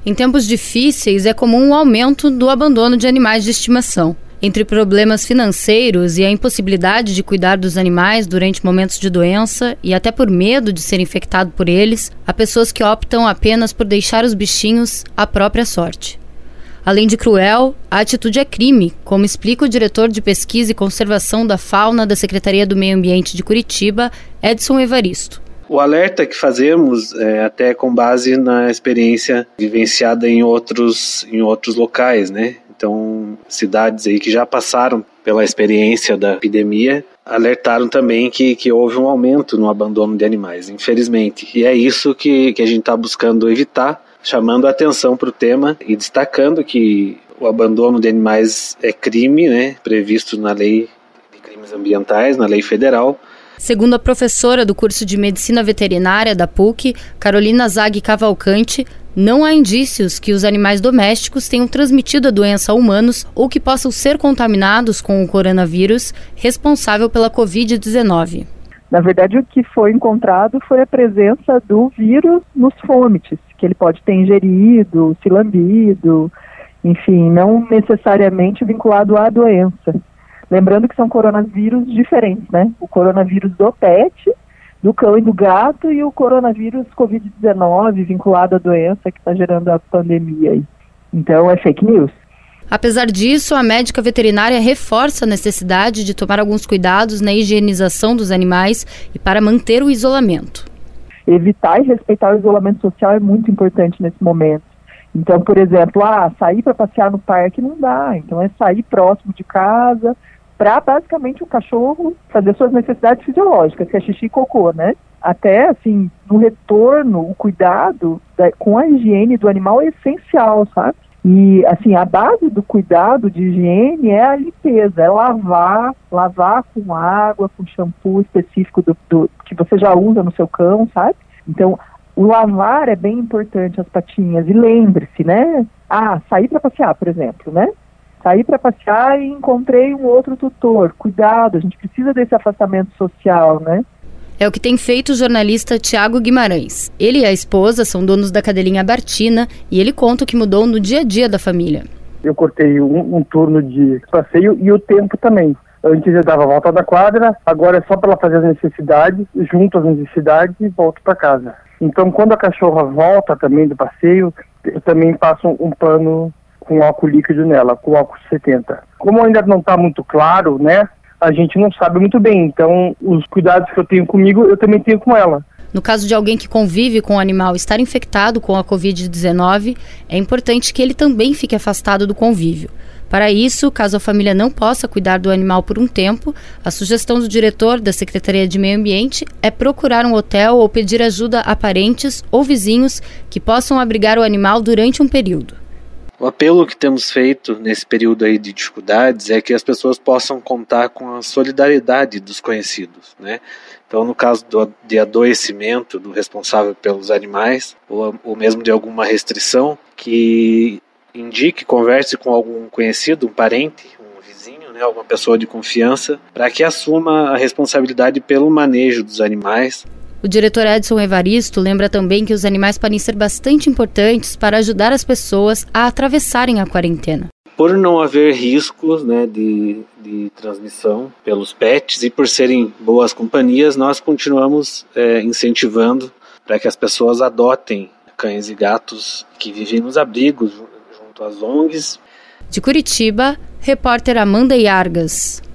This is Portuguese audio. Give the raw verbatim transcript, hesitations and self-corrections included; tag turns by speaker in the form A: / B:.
A: Em tempos difíceis, é comum o aumento do abandono de animais de estimação. Entre problemas financeiros e a impossibilidade de cuidar dos animais durante momentos de doença e até por medo de ser infectado por eles, há pessoas que optam apenas por deixar os bichinhos à própria sorte. Além de cruel, a atitude é crime, como explica o diretor de Pesquisa e Conservação da Fauna da Secretaria do Meio Ambiente de Curitiba, Edson Evaristo.
B: O alerta que fazemos é até com base na experiência vivenciada em outros, em outros locais, né? Então, cidades aí que já passaram pela experiência da epidemia alertaram também que, que houve um aumento no abandono de animais, infelizmente. E é isso que, que a gente está buscando evitar, chamando a atenção para o tema e destacando que o abandono de animais é crime, né? Previsto na Lei de Crimes Ambientais, na Lei Federal.
A: Segundo a professora do curso de Medicina Veterinária da P U C, Carolina Zag Cavalcante, não há indícios que os animais domésticos tenham transmitido a doença a humanos ou que possam ser contaminados com o coronavírus responsável pela covid dezenove.
C: Na verdade, o que foi encontrado foi a presença do vírus nos fômites, que ele pode ter ingerido, se lambido, enfim, não necessariamente vinculado à doença. Lembrando que são coronavírus diferentes, né? O coronavírus do pet, do cão e do gato, e o coronavírus covid dezenove vinculado à doença que está gerando a pandemia aí. Então é fake news.
A: Apesar disso, a médica veterinária reforça a necessidade de tomar alguns cuidados na higienização dos animais e para manter o isolamento.
C: Evitar e respeitar o isolamento social é muito importante nesse momento. Então, por exemplo, ah, sair para passear no parque não dá, então é sair próximo de casa, para basicamente o cachorro fazer suas necessidades fisiológicas, que é xixi e cocô, né? Até, assim, no retorno, o cuidado da, com a higiene do animal é essencial, sabe? E, assim, a base do cuidado de higiene é a limpeza, é lavar, lavar com água, com shampoo específico do, do, que você já usa no seu cão, sabe? Então, o lavar é bem importante as patinhas. E lembre-se, né? Ah, sair para passear, por exemplo, né? Saí para passear e encontrei um outro tutor. Cuidado, a gente precisa desse afastamento social, né?
A: É o que tem feito o jornalista Tiago Guimarães. Ele e a esposa são donos da cadelinha Bartina e ele conta o que mudou no dia a dia da família.
D: Eu cortei um, um turno de passeio e o tempo também. Antes eu dava a volta da quadra, agora é só para ela fazer as necessidades, junto às necessidades e volto para casa. Então, quando a cachorra volta também do passeio, eu também passo um, um pano com álcool líquido nela, com álcool setenta. Como ainda não está muito claro, né, a gente não sabe muito bem. Então, os cuidados que eu tenho comigo, eu também tenho com ela.
A: No caso de alguém que convive com o animal estar infectado com a covid dezenove, é importante que ele também fique afastado do convívio. Para isso, caso a família não possa cuidar do animal por um tempo, a sugestão do diretor da Secretaria de Meio Ambiente é procurar um hotel ou pedir ajuda a parentes ou vizinhos que possam abrigar o animal durante um período.
B: O apelo que temos feito nesse período aí de dificuldades é que as pessoas possam contar com a solidariedade dos conhecidos, né? Então, no caso do, de adoecimento do responsável pelos animais, ou, ou mesmo de alguma restrição, que indique, converse com algum conhecido, um parente, um vizinho, né, alguma pessoa de confiança, para que assuma a responsabilidade pelo manejo dos animais.
A: O diretor Edson Evaristo lembra também que os animais podem ser bastante importantes para ajudar as pessoas a atravessarem a quarentena.
B: Por não haver riscos, né, de, de transmissão pelos pets e por serem boas companhias, nós continuamos é, incentivando para que as pessoas adotem cães e gatos que vivem nos abrigos junto às O N Gs.
A: De Curitiba, repórter Amanda Iargas.